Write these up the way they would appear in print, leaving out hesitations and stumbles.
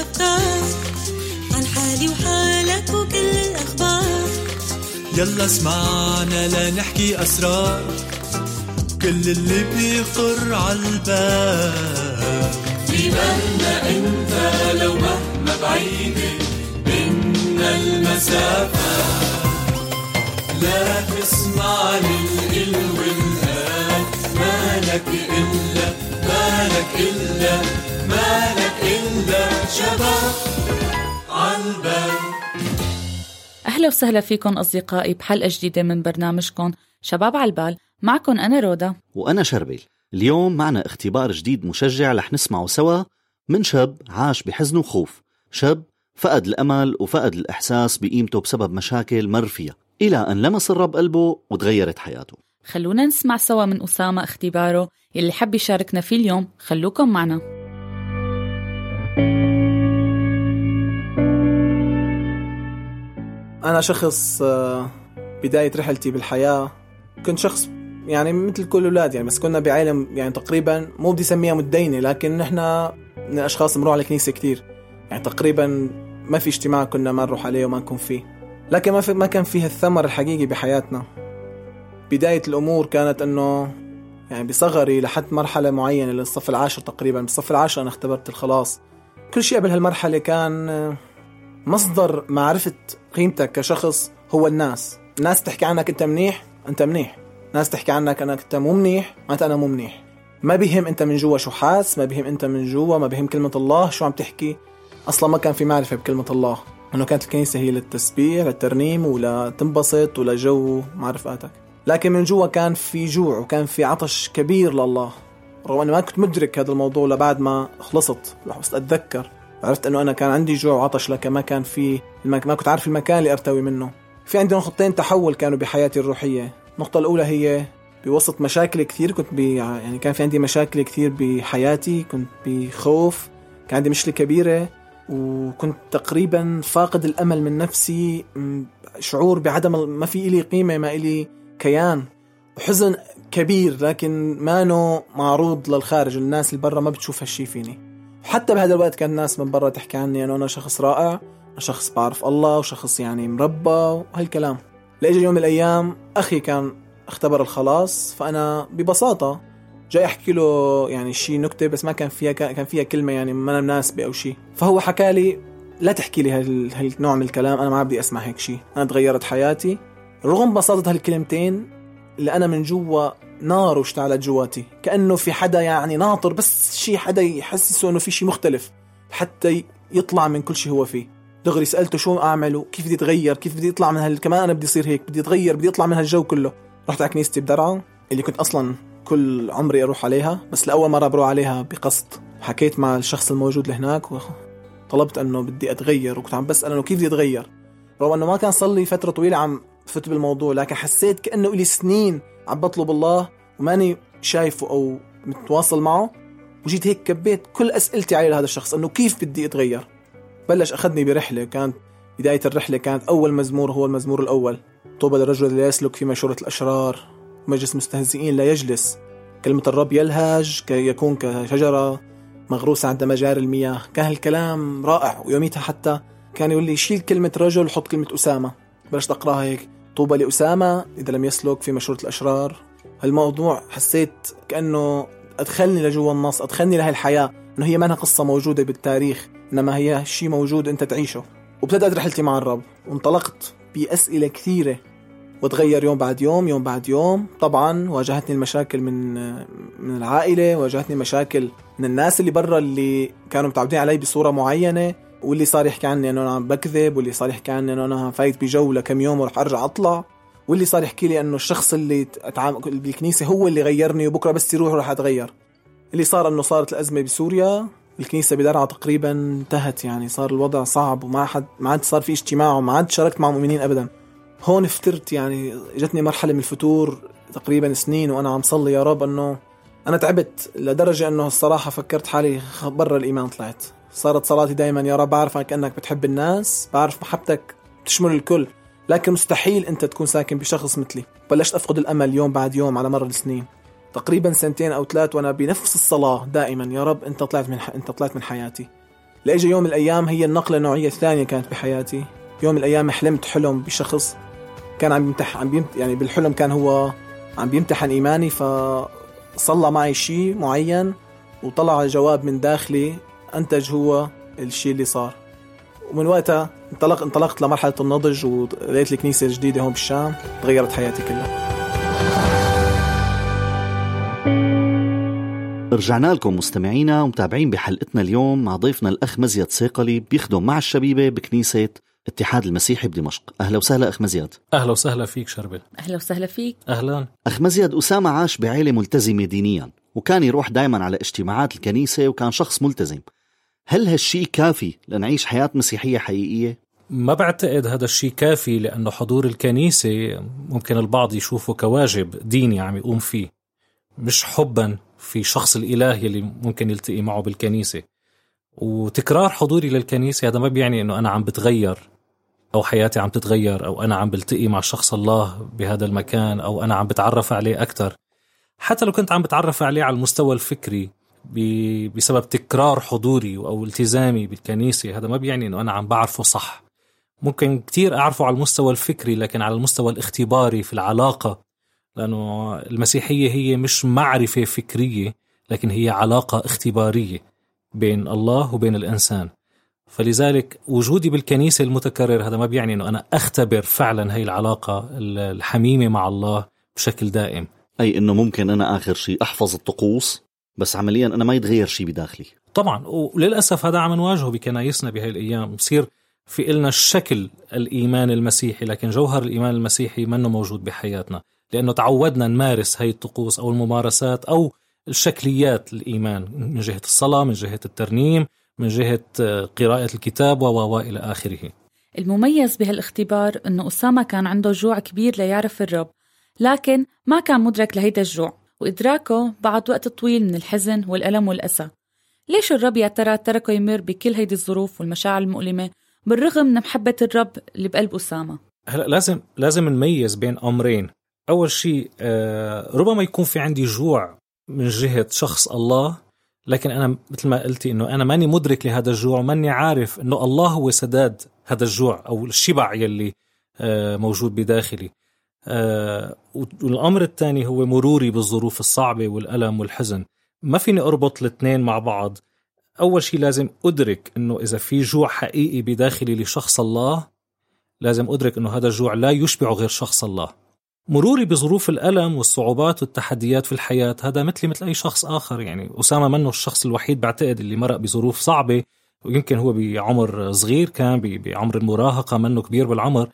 الأفكار عن حالي وحالك وكل الأخبار. يلا اسمعنا لنحكي أسرار كل اللي بيخطر عالبال. في بالنا انت لو مهما بعيدة بينا المسافة، لا تسمع للقل والقال، مالك إلا شباب عالبال. أهلا وسهلا فيكم أصدقائي بحلقة جديدة من برنامجكم شباب عالبال. معكم أنا رودا وأنا شربل. اليوم معنا اختبار جديد مشجع رح نسمعه سوا من شاب عاش بحزن وخوف، شاب فقد الأمل وفقد الإحساس بقيمته بسبب مشاكل مر فيها، إلى أن لمس الرب قلبه وتغيرت حياته. خلونا نسمع سوا من أسامة اختباره اللي حب يشاركنا فيه اليوم. خلوكم معنا. أنا شخص بداية رحلتي بالحياة كنت شخص يعني مثل كل الأولاد يعني، بس كنا بعائلة يعني تقريبا مو بدي سميها متدينة، لكن نحنا من الأشخاص نروح على الكنيسة كتير، يعني تقريبا ما في اجتماع كنا ما نروح عليه وما نكون فيه، لكن ما كان فيه الثمر الحقيقي بحياتنا. بداية الأمور كانت أنه يعني بصغري لحد مرحلة معينة للصف العاشر تقريبا. بالصف العاشر أنا اختبرت الخلاص. كل شيء قبل هالمرحلة كان مصدر معرفة قيمتك كشخص هو الناس تحكي عنك أنت منيح، أنت منيح. ناس تحكي عنك أنت مو منيح، أنا مو منيح. ما بيهم أنت من جوا شو حاس، ما بيهم أنت من جوا، ما بيهم كلمة الله شو عم تحكي. أصلا ما كان في معرفة بكلمة الله، أنه كانت الكنيسة هي للتسبيح للترنيم ولا تنبسط ولا جو معرفاتك، لكن من جوا كان في جوع وكان في عطش كبير لله. رغم أني ما كنت مدرك هذا الموضوع لبعد ما خلصت، بس أتذكر عرفت أنه أنا كان عندي جوع وعطش، لكن ما كان في ما كنت عارف المكان اللي أرتوي منه. في عندي نقطتين تحول كانوا بحياتي الروحية. النقطة الأولى هي بوسط مشاكل كثير كنت يعني كان في عندي مشاكل كثير بحياتي، كنت بخوف، كان عندي مشكلة كبيرة، وكنت تقريبا فاقد الأمل من نفسي، شعور بعدم ما في إلي قيمة، ما إلي كيان، وحزن كبير لكن ما نو معروض للخارج. الناس اللي برا ما بتشوف هالشي فيني. حتى بهذا الوقت كان الناس من برا تحكي عني أنه أنا شخص رائع، شخص بعرف الله، وشخص يعني مربى وهالكلام. لأجل يوم من الأيام أخي كان اختبر الخلاص، فأنا ببساطة جاي أحكي له يعني شيء نكتة، بس ما كان فيها كلمة يعني ما مناسبة أو شيء. فهو حكى لي لا تحكي لي هالنوع من الكلام، أنا ما بدي أسمع هيك شيء. أنا تغيرت حياتي رغم بساطة هالكلمتين، اللي أنا من جوا نار واشتعلت جواتي، كأنه في حدا يعني ناطر بس شيء حدا يحسسه أنه في شيء مختلف حتى يطلع من كل شيء هو فيه. دغري سألته شو أعمله، كيف بدي أتغير، كيف بدي أطلع من كمان أنا بدي أصير هيك، بدي أتغير، بدي أطلع من هالجو كله. رحت على كنيستي بدرعا اللي كنت أصلا كل عمري أروح عليها، بس لأول مرة بروح عليها بقصد. حكيت مع الشخص الموجود هناك وطلبت أنه بدي أتغير، وكنت عم بسأل أنه كيف بدي أتغير، رغم أنه ما كان صار لي فترة طويلة عم فت بالموضوع، لكن حسيت كأنه لي سنين عم بطلب الله وماني شايفه أو متواصل معه. وجيت هيك كبيت كل أسئلتي على هذا الشخص أنه كيف بدي أتغير. بلش أخذني برحلة. كانت بداية الرحلة كانت أول مزمور هو المزمور الأول: طوبى للرجل اللي يسلك في مشورة الأشرار، مجلس مستهزئين لا يجلس، كلمة الرب يلهج يكون كشجرة مغروسة عند مجاري المياه. كان هالكلام رائع. ويوميتها حتى كان يقول لي شيل كلمة رجل وحط كلمة أسامة. بلشت أقرأها هيك: طوبى لأسامة إذا لم يسلك في مشورة الأشرار. هالموضوع حسيت كأنه أدخلني لجوا النص، أدخلني لهي الحياة، إنه هي ما أنها قصة موجودة بالتاريخ، إنما هي شيء موجود أنت تعيشه. وابتدأت رحلتي مع الرب، وانطلقت بأسئلة كثيرة، وتغير يوم بعد يوم، يوم بعد يوم. طبعا واجهتني المشاكل من العائلة، واجهتني مشاكل من الناس اللي برا اللي كانوا متعودين علي بصورة معينة، واللي صار يحكي عني أنه أنا بكذب، واللي صار يحكي عني أنه أنا فايت بجولة كم يوم ورح أرجع أطلع، واللي صار يحكي لي أنه الشخص اللي بالكنيسة هو اللي غيرني، وبكرة بس يروح رح أتغير. اللي صار أنه صارت الأزمة بسوريا، الكنيسة بدرعا تقريبا انتهت، يعني صار الوضع صعب، وما عاد صار في اجتماع، وما عاد شاركت مع مؤمنين أبدا. هون افترت، يعني جتني مرحلة من الفتور تقريبا سنين وأنا عم صلي يا رب أنه أنا تعبت، لدرجة أنه الصراحة فكرت حالي برا الإيمان طلعت. صارت صلاتي دايما: يا رب بعرفك أنك بتحب الناس، بعرف محبتك تشمل الكل، لكن مستحيل أنت تكون ساكن بشخص مثلي. بلشت أفقد الأمل يوم بعد يوم على مر السنين، تقريبا 2 أو 3 وأنا بنفس الصلاة دائما: يا رب أنت طلعت من حياتي. لأجي يوم من الأيام هي النقلة النوعية الثانية كانت بحياتي. يوم من الأيام حلمت حلم بشخص كان يعني بالحلم كان هو عم بيمتحن إيماني، فصلى معي شيء معين وطلع جواب من داخلي أنتج هو الشيء اللي صار. ومن وقتها انطلقت لمرحلة النضج، ولقيت الكنيسة الجديدة هون بالشام، تغيرت حياتي كلها. رجعنا لكم مستمعينا ومتابعين بحلقتنا اليوم مع ضيفنا الأخ مزيد صيقلي، بيخدم مع الشبيبة بكنيسة اتحاد المسيحي بدمشق. أهلا وسهلا أخ مزيد. أهلا وسهلا فيك شربل. أهلا وسهلا فيك. أهلا. أخ مزيد، أسامة عاش بعائلة ملتزمة دينيا، وكان يروح دايما على اجتماعات الكنيسة، وكان شخص ملتزم. هل هالشي كافي لنعيش حياة مسيحية حقيقية؟ ما بعتقد هذا الشيء كافي، لأنه حضور الكنيسة ممكن البعض يشوفه كواجب ديني عم يقوم فيه، مش حبا في شخص الإله اللي ممكن يلتقي معه بالكنيسة. وتكرار حضوري للكنيسة هذا ما بيعني أنه أنا عم بتغير أو حياتي عم تتغير أو أنا عم بلتقي مع شخص الله بهذا المكان أو أنا عم بتعرف عليه أكتر. حتى لو كنت عم بتعرف عليه على المستوى الفكري بسبب تكرار حضوري أو التزامي بالكنيسة، هذا ما بيعني أنه أنا عم بعرفه صح. ممكن كتير أعرفه على المستوى الفكري، لكن على المستوى الاختباري في العلاقة، لأنه المسيحية هي مش معرفة فكرية، لكن هي علاقة اختبارية بين الله وبين الإنسان. فلذلك وجودي بالكنيسة المتكرر هذا ما بيعني أنه أنا أختبر فعلا هاي العلاقة الحميمة مع الله بشكل دائم. أي أنه ممكن أنا آخر شيء أحفظ الطقوس، بس عمليا أنا ما يتغير شيء بداخلي. طبعا، وللأسف هذا عم نواجهه بكنايسنا بهاي الأيام. بصير في إلنا الشكل الإيمان المسيحي، لكن جوهر الإيمان المسيحي منه موجود بحياتنا، لأنه تعودنا نمارس هاي الطقوس أو الممارسات أو الشكليات الإيمان، من جهة الصلاة، من جهة الترنيم، من جهة قراءة الكتاب وإلى آخره. المميز بهالاختبار أنه أسامة كان عنده جوع كبير ليعرف الرب، لكن ما كان مدرك لهيدا الجوع، وإدراكه بعد وقت طويل من الحزن والألم والأسى. ليش الرب يا ترى تركه يمر بكل هيدي الظروف والمشاعر المؤلمة بالرغم من محبة الرب اللي بقلب أسامة؟ هلا لازم نميز بين أمرين. أول شيء ربما يكون في عندي جوع من جهة شخص الله، لكن أنا مثل ما قلتي إنه أنا ماني مدرك لهذا الجوع، وماني عارف إنه الله هو سداد هذا الجوع أو الشبع يلي موجود بداخلي. والأمر الثاني هو مروري بالظروف الصعبة والألم والحزن. ما فيني أربط الاثنين مع بعض. أول شيء لازم أدرك إنه إذا في جوع حقيقي بداخلي لشخص الله، لازم أدرك إنه هذا الجوع لا يشبع غير شخص الله. مروري بظروف الألم والصعوبات والتحديات في الحياة هذا مثل أي شخص آخر. يعني أسامة منه الشخص الوحيد بعتقد اللي مرق بظروف صعبة، ويمكن هو بعمر صغير، كان بعمر المراهقة، منه كبير بالعمر.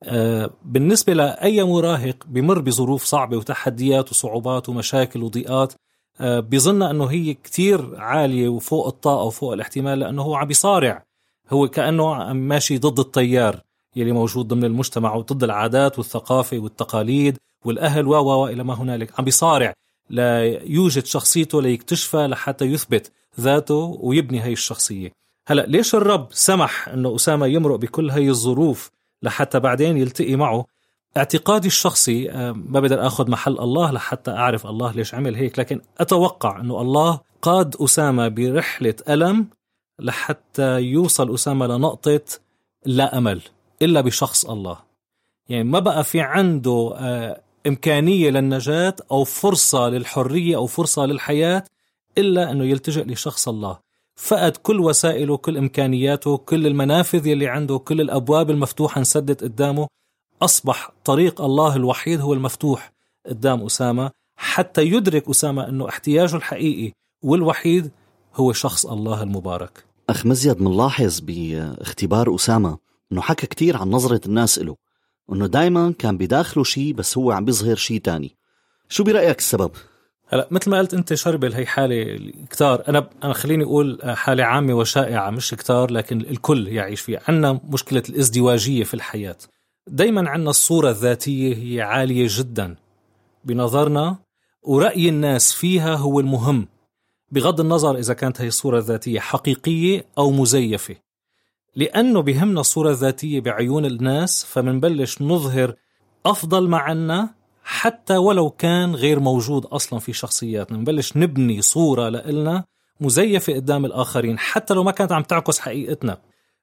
بالنسبة لأي مراهق بمر بظروف صعبة وتحديات وصعوبات ومشاكل وضيقات، بيظن أنه هي كتير عالية وفوق الطاقة وفوق الاحتمال، لأنه هو عم بيصارع، هو كأنه ماشي ضد التيار يلي موجود ضمن المجتمع وضد العادات والثقافة والتقاليد والأهل وإلى ما هنالك. عم بيصارع لا يوجد شخصيته ليكتشفها لحتى يثبت ذاته ويبني هاي الشخصية. هلأ ليش الرب سمح أنه أسامة يمرق بكل هاي الظروف لحتى بعدين يلتقي معه؟ اعتقادي الشخصي، ما بقدر أخذ محل الله لحتى أعرف الله ليش عمل هيك، لكن أتوقع أنه الله قاد أسامة برحلة ألم لحتى يوصل أسامة لنقطة لا أمل إلا بشخص الله. يعني ما بقى في عنده إمكانية للنجاة أو فرصة للحرية أو فرصة للحياة إلا أنه يلتجئ لشخص الله. فقد كل وسائله، كل إمكانياته، كل المنافذ اللي عنده، كل الأبواب المفتوحة انسدت قدامه. أصبح طريق الله الوحيد هو المفتوح قدام أسامة، حتى يدرك أسامة أنه احتياجه الحقيقي والوحيد هو شخص الله المبارك. أخ مزيد، منلاحظ باختبار أسامة أنه حكى كتير عن نظرة الناس له، أنه دايما كان بداخله شيء بس هو عم بيظهر شيء تاني. شو برأيك السبب؟ هلا مثل ما قلت أنت شربل، هي حالة كتار، أنا خليني أقول حالة عامة وشائعة، مش كتار لكن الكل يعيش فيها. عنا مشكلة الازدواجية في الحياة. دايما عنا الصورة الذاتية هي عالية جدا بنظرنا، ورأي الناس فيها هو المهم، بغض النظر إذا كانت هي الصورة الذاتية حقيقية أو مزيفة. لأنه بهمنا الصورة الذاتية بعيون الناس، فمنبلش نظهر أفضل ما عنا حتى ولو كان غير موجود أصلا في شخصياتنا. منبلش نبني صورة لإلنا مزيفة قدام الآخرين حتى لو ما كانت عم تعكس حقيقتنا.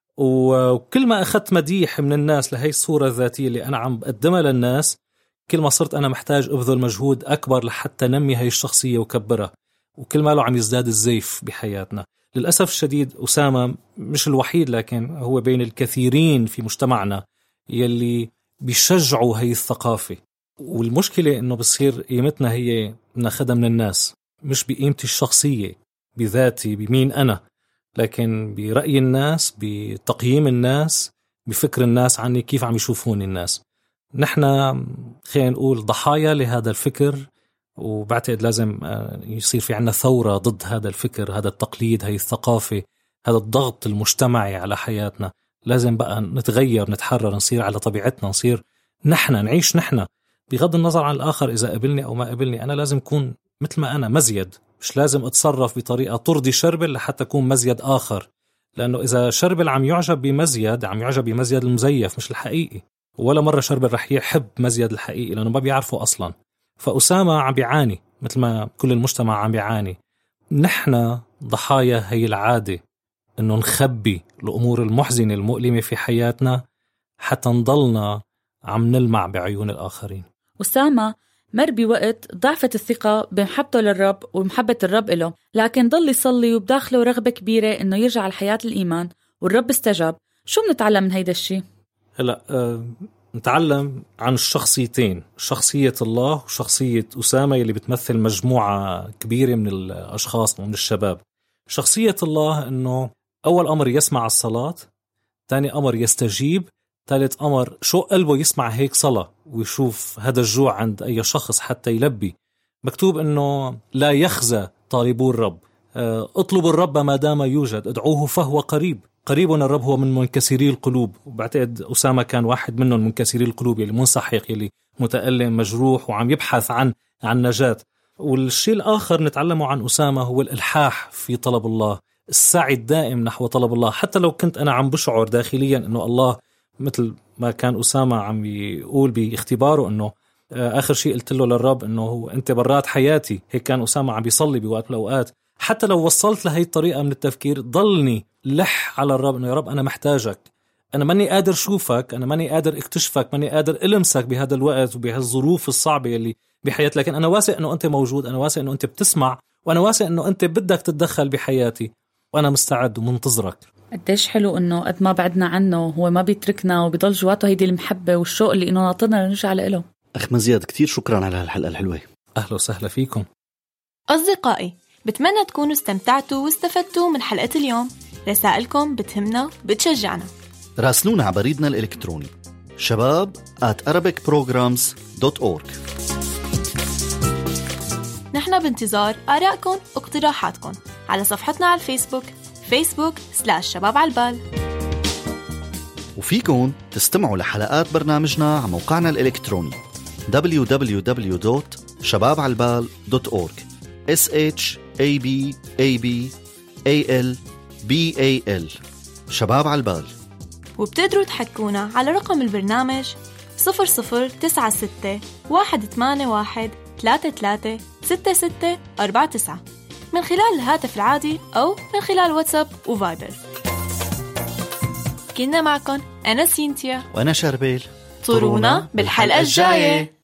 وكل ما أخذت مديح من الناس لهي الصورة الذاتية اللي أنا عم بقدمها للناس، كل ما صرت أنا محتاج أبذل مجهود أكبر لحتى نمي هاي الشخصية وكبرها، وكل ما له عم يزداد الزيف بحياتنا. للأسف الشديد أسامة مش الوحيد، لكن هو بين الكثيرين في مجتمعنا يلي بيشجعوا هاي الثقافة. والمشكلة إنه بصير قيمتنا هي ناخدها من الناس، مش بقيمتي الشخصية بذاتي بمين أنا، لكن برأي الناس، بتقييم الناس، بفكر الناس عني، كيف عم يشوفون الناس. نحن خلينا نقول ضحايا لهذا الفكر، وبعتقد لازم يصير في عنا ثورة ضد هذا الفكر، هذا التقليد، هاي الثقافة، هذا الضغط المجتمعي على حياتنا. لازم بقى نتغير، نتحرر، نصير على طبيعتنا، نصير نحن، نعيش نحن بغض النظر عن الآخر إذا قبلني أو ما قبلني. أنا لازم أكون مثل ما أنا، مزيد، مش لازم أتصرف بطريقة ترضي شربل لحتى أكون مزيد آخر، لأنه إذا شربل عم يعجب بمزيد، عم يعجب بمزيد المزيف مش الحقيقي، ولا مرة شربل رح يحب مزيد الحقيقي لأنه ما بيعرفه أصلا. فأسامة عم بيعاني مثل ما كل المجتمع عم بيعاني. نحن ضحايا هي العادة إنه نخبي الأمور المحزنة المؤلمة في حياتنا حتى نضلنا عم نلمع بعيون الآخرين. أسامة مر بوقت ضعفت الثقة بمحبته للرب ومحبة الرب له، لكن ضل يصلي وبداخله رغبة كبيرة إنه يرجع لحياة الإيمان، والرب استجاب. شو بنتعلم من هيدا الشيء؟ هلأ نتعلم عن الشخصيتين، شخصية الله وشخصية أسامة اللي بتمثل مجموعة كبيرة من الأشخاص ومن الشباب. شخصية الله إنه أول أمر يسمع الصلاة، ثاني أمر يستجيب، ثالث أمر شو قلبه يسمع هيك صلاة ويشوف هذا الجوع عند أي شخص حتى يلبي. مكتوب إنه لا يخزى طالبو الرب، اطلبوا الرب ما دام يوجد، ادعوه فهو قريب. قريبنا الرب هو من منكسري القلوب، وبعتقد أسامة كان واحد منهم، منكسري القلوب اللي منسحق، اللي متألم مجروح وعم يبحث عن نجاة. والشيء الآخر نتعلمه عن أسامة هو الإلحاح في طلب الله، السعي الدائم نحو طلب الله، حتى لو كنت أنا عم بشعر داخليا إنه الله، مثل ما كان أسامة عم يقول باختباره إنه آخر شيء قلت له للرب إنه هو أنت برات حياتي. هيك كان أسامة عم بيصلي بوقت من الأوقات. حتى لو وصلت لهي الطريقة من التفكير، ضلني لح على الرب إنه يا رب أنا محتاجك، أنا ماني قادر شوفك، أنا ماني قادر اكتشفك، ماني قادر ألمسك بهذا الوقت وبهالظروف الصعبة اللي بحياتي، لكن أنا واثق إنه أنت موجود، أنا واثق إنه أنت بتسمع، وأنا واثق إنه أنت بدك تتدخل بحياتي، وأنا مستعد ومنتظرك. قديش حلو إنه قد ما بعدنا عنه هو ما بيتركنا وبيضل جواته هيدي المحبة والشوق اللي إنه ناطرنا نرجع له. أخ مزياد، كتير شكرا على هالحلقة الحلوة. أهلا وسهلا فيكم أصدقائي، بتمنى تكونوا استمتعتوا واستفدتوا من حلقة اليوم. رسائلكم بتهمنا بتشجعنا. راسلونا على بريدنا الإلكتروني shabab@arabicprograms.org. نحن بانتظار آرائكم واقتراحاتكم على صفحتنا على الفيسبوك facebook/شباب-على-البال. وفيكن تستمعوا لحلقات برنامجنا على موقعنا الإلكتروني www.shabab-على-البال.org SHABABALBAL شباب على البال. وبتقدروا تحكونا على رقم البرنامج 0096 181 336649 من خلال الهاتف العادي أو من خلال واتساب وفايبر. كنا معكم أنا سينتيا وأنا شربيل. طرونا بالحلقة الجاية.